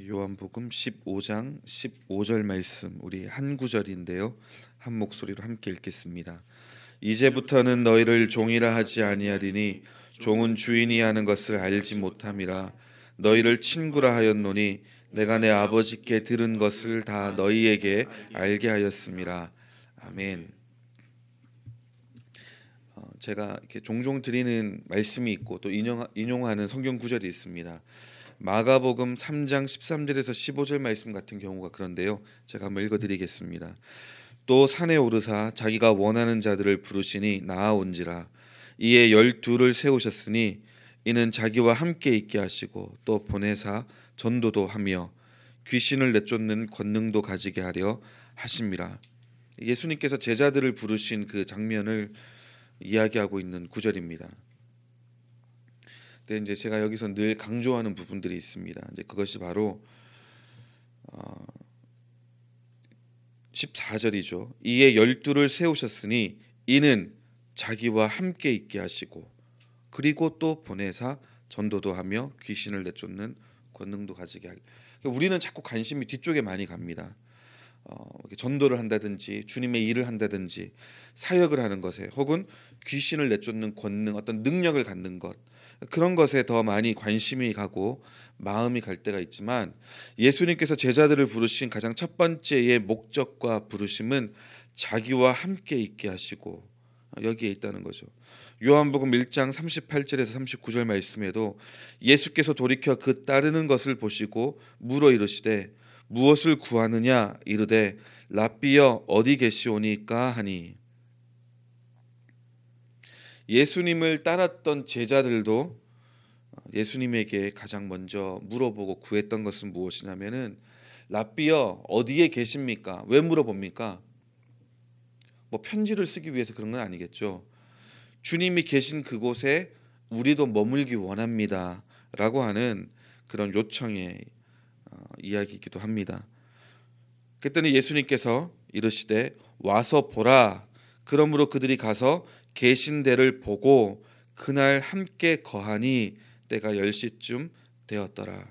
요한복음 15장 15절 말씀 우리 한 구절인데요. 한 목소리로 함께 읽겠습니다. 이제부터는 너희를 종이라 하지 아니하리니 종은 주인이 하는 것을 알지 못함이라. 너희를 친구라 하였노니 내가 내 아버지께 들은 것을 다 너희에게 알게 하였음이라. 아멘. 제가 이렇게 종종 드리는 말씀이 있고 또 인용하는 성경 구절이 있습니다. 마가복음 3장 13절에서 15절 말씀 같은 경우가 그런데요. 제가 한번 읽어드리겠습니다. 또 산에 오르사 자기가 원하는 자들을 부르시니 나아온지라. 이에 12를 세우셨으니 이는 자기와 함께 있게 하시고 또 보내사 전도도 하며 귀신을 내쫓는 권능도 가지게 하려 하심이라. 예수님께서 제자들을 부르신 그 장면을 이야기하고 있는 구절입니다. 근데 이제 제가 여기서 늘 강조하는 부분들이 있습니다. 이제 그것이 바로 14절이죠. 이에 12를 세우셨으니 이는 자기와 함께 있게 하시고 그리고 또 보내사 전도도 하며 귀신을 내쫓는 권능도 가지게 할. 그러니까 우리는 자꾸 관심이 뒤쪽에 많이 갑니다. 전도를 한다든지 주님의 일을 한다든지 사역을 하는 것에 혹은 귀신을 내쫓는 권능, 어떤 능력을 갖는 것, 그런 것에 더 많이 관심이 가고 마음이 갈 때가 있지만 예수님께서 제자들을 부르신 가장 첫 번째의 목적과 부르심은 자기와 함께 있게 하시고 여기에 있다는 거죠. 요한복음 1장 38절에서 39절 말씀에도 예수께서 돌이켜 그 따르는 것을 보시고 물어 이르시되 무엇을 구하느냐 이르되 랍비여 어디 계시오니까 하니. 예수님을 따랐던 제자들도 예수님에게 가장 먼저 물어보고 구했던 것은 무엇이냐면은 랍비여 어디에 계십니까? 왜 물어봅니까? 뭐 편지를 쓰기 위해서 그런 건 아니겠죠. 주님이 계신 그곳에 우리도 머물기 원합니다 라고 하는 그런 요청의 이야기이기도 합니다. 그랬더니 예수님께서 이르시되 와서 보라. 그러므로 그들이 가서 계신 데를 보고 그날 함께 거하니 때가 10시쯤 되었더라.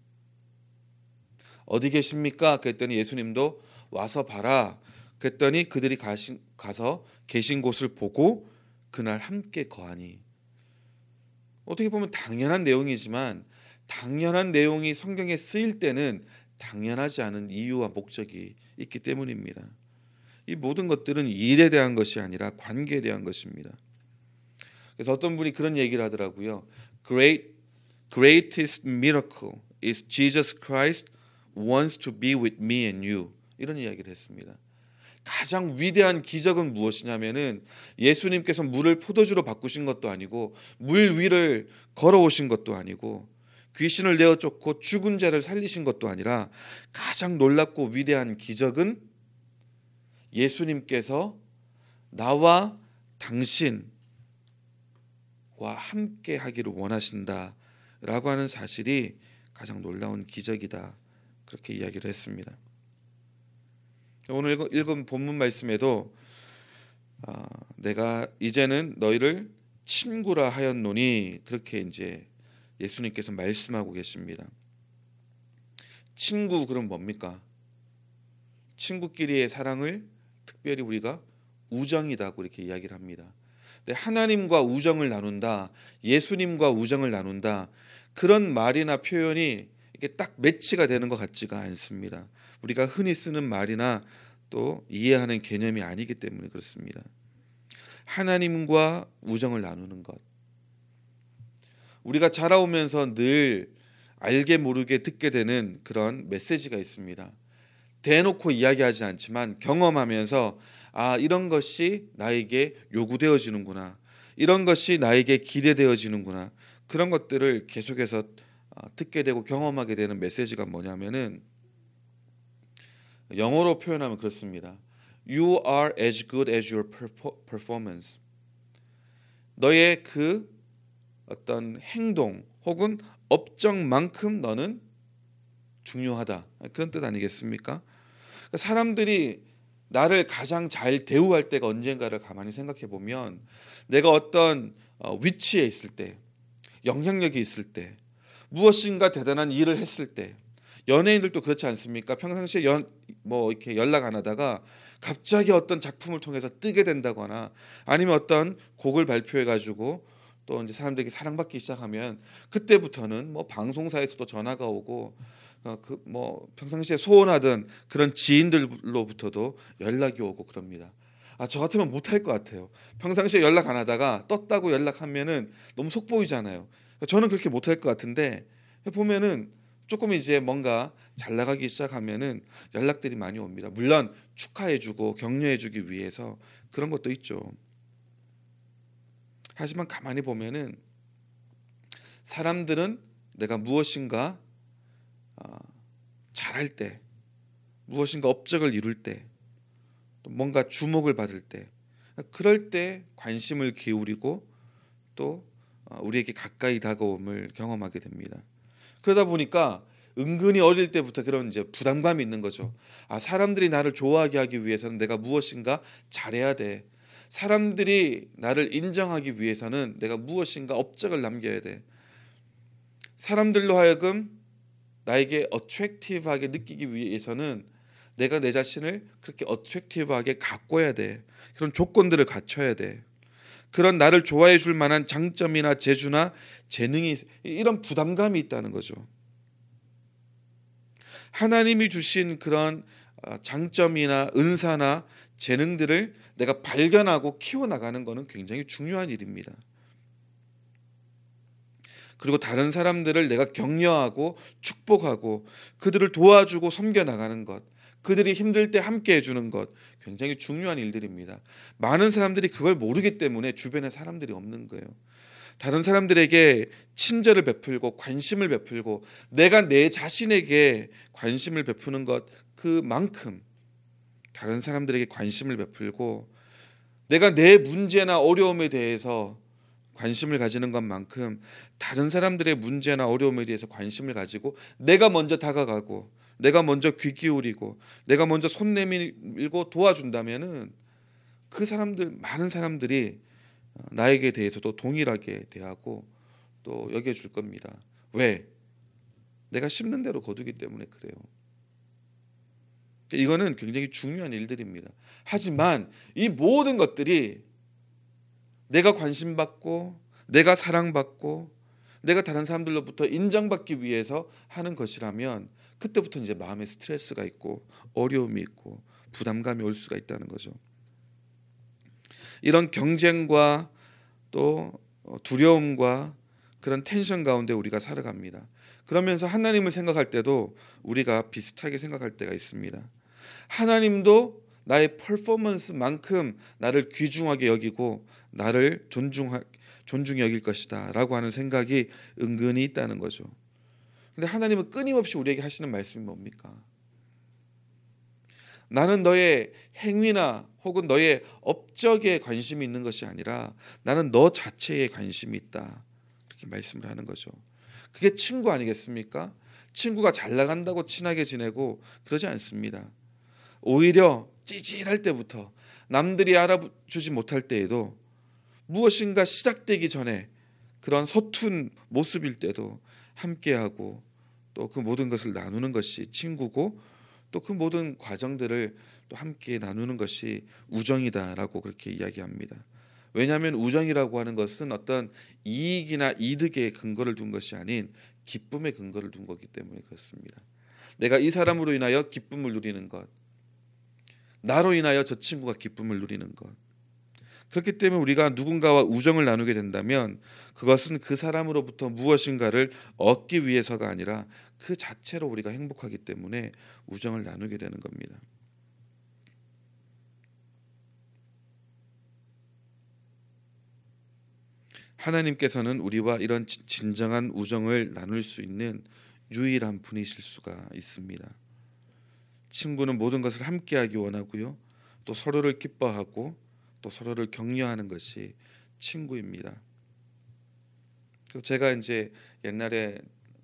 어디 계십니까? 그랬더니 예수님도 와서 봐라. 그랬더니 그들이 가서 계신 곳을 보고 그날 함께 거하니. 어떻게 보면 당연한 내용이지만 당연한 내용이 성경에 쓰일 때는 당연하지 않은 이유와 목적이 있기 때문입니다. 이 모든 것들은 일에 대한 것이 아니라 관계에 대한 것입니다. 그래서 어떤 분이 그런 얘기를 하더라고요. Greatest miracle is Jesus Christ wants to be with me and you. 이런 이야기를 했습니다. 가장 위대한 기적은 무엇이냐면은 예수님께서 물을 포도주로 바꾸신 것도 아니고 물 위를 걸어오신 것도 아니고 귀신을 내어 쫓고 죽은 자를 살리신 것도 아니라 가장 놀랍고 위대한 기적은 예수님께서 나와 당신과 함께 하기를 원하신다라고 하는 사실이 가장 놀라운 기적이다. 그렇게 이야기를 했습니다. 오늘 읽은 본문 말씀에도 내가 이제는 너희를 친구라 하였노니 그렇게 이제 예수님께서 말씀하고 계십니다. 친구 그럼 뭡니까? 친구끼리의 사랑을 특별히 우리가 우정이다고 이렇게 이야기를 합니다. 근데 하나님과 우정을 나눈다, 예수님과 우정을 나눈다 그런 말이나 표현이 이게 딱 매치가 되는 것 같지가 않습니다. 우리가 흔히 쓰는 말이나 또 이해하는 개념이 아니기 때문에 그렇습니다. 하나님과 우정을 나누는 것. 우리가 자라오면서 늘 알게 모르게 듣게 되는 그런 메시지가 있습니다. 대놓고 이야기하지 않지만 경험하면서 이런 것이 나에게 요구되어지는구나. 이런 것이 나에게 기대되어지는구나. 그런 것들을 계속해서 듣게 되고 경험하게 되는 메시지가 뭐냐면은 영어로 표현하면 그렇습니다. You are as good as your performance. 너의 그 어떤 행동 혹은 업적만큼 너는 중요하다. 그런 뜻 아니겠습니까? 사람들이 나를 가장 잘 대우할 때가 언젠가를 가만히 생각해 보면 내가 어떤 위치에 있을 때, 영향력이 있을 때, 무엇인가 대단한 일을 했을 때 연예인들도 그렇지 않습니까? 평상시에 뭐 이렇게 연락 안 하다가 갑자기 어떤 작품을 통해서 뜨게 된다거나 아니면 어떤 곡을 발표해 가지고 또 이제 사람들에게 사랑받기 시작하면 그때부터는 뭐 방송사에서도 전화가 오고 그 뭐 평상시에 소원하던 그런 지인들로부터도 연락이 오고 그럽니다. 저 같으면 못할 것 같아요. 평상시에 연락 안 하다가 떴다고 연락하면은 너무 속 보이잖아요. 저는 그렇게 못할 것 같은데 보면은 조금 이제 뭔가 잘 나가기 시작하면은 연락들이 많이 옵니다. 물론 축하해주고 격려해주기 위해서 그런 것도 있죠. 하지만 가만히 보면은 사람들은 내가 무엇인가 잘할 때, 무엇인가 업적을 이룰 때, 또 뭔가 주목을 받을 때, 그럴 때 관심을 기울이고 또 우리에게 가까이 다가옴을 경험하게 됩니다. 그러다 보니까 은근히 어릴 때부터 그런 이제 부담감이 있는 거죠. 사람들이 나를 좋아하게 하기 위해서는 내가 무엇인가 잘해야 돼. 사람들이 나를 인정하기 위해서는 내가 무엇인가 업적을 남겨야 돼. 사람들로 하여금 나에게 어트랙티브하게 느끼기 위해서는 내가 내 자신을 그렇게 어트랙티브하게 가꿔야 돼. 그런 조건들을 갖춰야 돼. 그런 나를 좋아해 줄 만한 장점이나 재주나 재능이 이런 부담감이 있다는 거죠. 하나님이 주신 그런 장점이나 은사나 재능들을 내가 발견하고 키워나가는 것은 굉장히 중요한 일입니다. 그리고 다른 사람들을 내가 격려하고 축복하고 그들을 도와주고 섬겨나가는 것, 그들이 힘들 때 함께 해주는 것 굉장히 중요한 일들입니다. 많은 사람들이 그걸 모르기 때문에 주변에 사람들이 없는 거예요. 다른 사람들에게 친절을 베풀고 관심을 베풀고 내가 내 자신에게 관심을 베푸는 것 그만큼 다른 사람들에게 관심을 베풀고 내가 내 문제나 어려움에 대해서 관심을 가지는 것만큼 다른 사람들의 문제나 어려움에 대해서 관심을 가지고 내가 먼저 다가가고 내가 먼저 귀 기울이고 내가 먼저 손 내밀고 도와준다면은 그 사람들 많은 사람들이 나에게 대해서도 동일하게 대하고 또 여겨줄 겁니다. 왜? 내가 심는 대로 거두기 때문에 그래요. 이거는 굉장히 중요한 일들입니다. 하지만 이 모든 것들이 내가 관심받고 내가 사랑받고 내가 다른 사람들로부터 인정받기 위해서 하는 것이라면 그때부터 이제 마음에 스트레스가 있고 어려움이 있고 부담감이 올 수가 있다는 거죠. 이런 경쟁과 또 두려움과 그런 텐션 가운데 우리가 살아갑니다. 그러면서 하나님을 생각할 때도 우리가 비슷하게 생각할 때가 있습니다. 하나님도 나의 퍼포먼스만큼 나를 귀중하게 여기고 나를 존중히 여길 것이다 라고 하는 생각이 은근히 있다는 거죠. 근데 하나님은 끊임없이 우리에게 하시는 말씀이 뭡니까? 나는 너의 행위나 혹은 너의 업적에 관심이 있는 것이 아니라 나는 너 자체에 관심이 있다. 그렇게 말씀을 하는 거죠. 그게 친구 아니겠습니까? 친구가 잘 나간다고 친하게 지내고 그러지 않습니다. 오히려 찌질할 때부터 남들이 알아주지 못할 때에도 무엇인가 시작되기 전에 그런 서툰 모습일 때도 함께하고 또 그 모든 것을 나누는 것이 친구고 또 그 모든 과정들을 또 함께 나누는 것이 우정이다라고 그렇게 이야기합니다. 왜냐하면 우정이라고 하는 것은 어떤 이익이나 이득의 근거를 둔 것이 아닌 기쁨의 근거를 둔 거기 때문에 그렇습니다. 내가 이 사람으로 인하여 기쁨을 누리는 것, 나로 인하여 저 친구가 기쁨을 누리는 것. 그렇기 때문에 우리가 누군가와 우정을 나누게 된다면 그것은 그 사람으로부터 무엇인가를 얻기 위해서가 아니라 그 자체로 우리가 행복하기 때문에 우정을 나누게 되는 겁니다. 하나님께서는 우리와 이런 진정한 우정을 나눌 수 있는 유일한 분이실 수가 있습니다. 친구는 모든 것을 함께하기 원하고요. 또 서로를 기뻐하고 또 서로를 격려하는 것이 친구입니다. 그래서 제가 이제 옛날에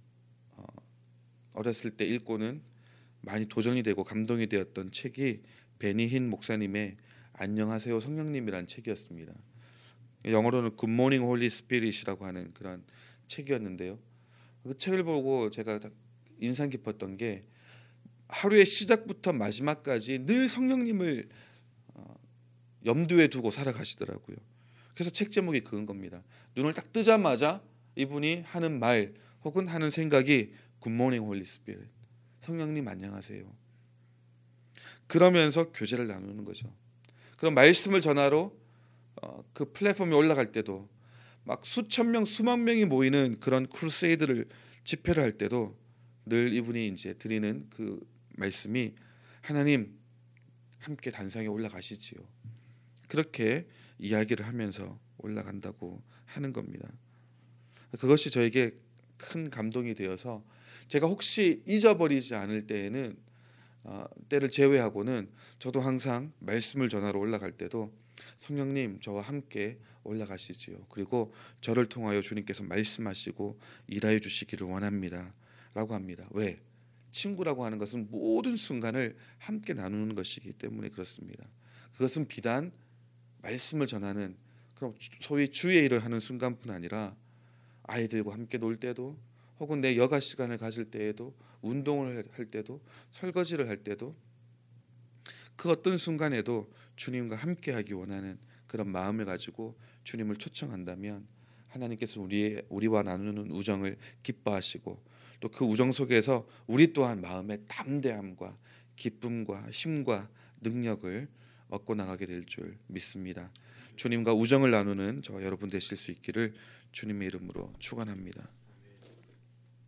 어렸을 때 읽고는 많이 도전이 되고 감동이 되었던 책이 베니힌 목사님의 안녕하세요 성령님이라는 책이었습니다. 영어로는 Good Morning Holy Spirit이라고 하는 그런 책이었는데요. 그 책을 보고 제가 인상 깊었던 게 하루의 시작부터 마지막까지 늘 성령님을 염두에 두고 살아가시더라고요. 그래서 책 제목이 그건 겁니다. 눈을 딱 뜨자마자 이분이 하는 말 혹은 하는 생각이 굿모닝 홀리 스피릿, 성령님 안녕하세요. 그러면서 교제를 나누는 거죠. 그럼 말씀을 전하러 그 플랫폼에 올라갈 때도 막 수천 명 수만 명이 모이는 그런 크루세이드를 집회를 할 때도 늘 이분이 이제 드리는 그 말씀이 하나님 함께 단상에 올라가시지요. 그렇게 이야기를 하면서 올라간다고 하는 겁니다. 그것이 저에게 큰 감동이 되어서 제가 혹시 잊어버리지 않을 때에는 때를 제외하고는 저도 항상 말씀을 전하러 올라갈 때도 성령님 저와 함께 올라가시지요. 그리고 저를 통하여 주님께서 말씀하시고 일하여 주시기를 원합니다 라고 합니다. 왜? 친구라고 하는 것은 모든 순간을 함께 나누는 것이기 때문에 그렇습니다. 그것은 비단 말씀을 전하는 그럼 소위 주의 일을 하는 순간뿐 아니라 아이들과 함께 놀 때도 혹은 내 여가 시간을 가질 때에도 운동을 할 때도 설거지를 할 때도 그 어떤 순간에도 주님과 함께하기 원하는 그런 마음을 가지고 주님을 초청한다면 하나님께서 우리와 나누는 우정을 기뻐하시고 또 그 우정 속에서 우리 또한 마음의 담대함과 기쁨과 힘과 능력을 얻고 나가게 될 줄 믿습니다. 주님과 우정을 나누는 저 여러분 되실 수 있기를 주님의 이름으로 축원합니다.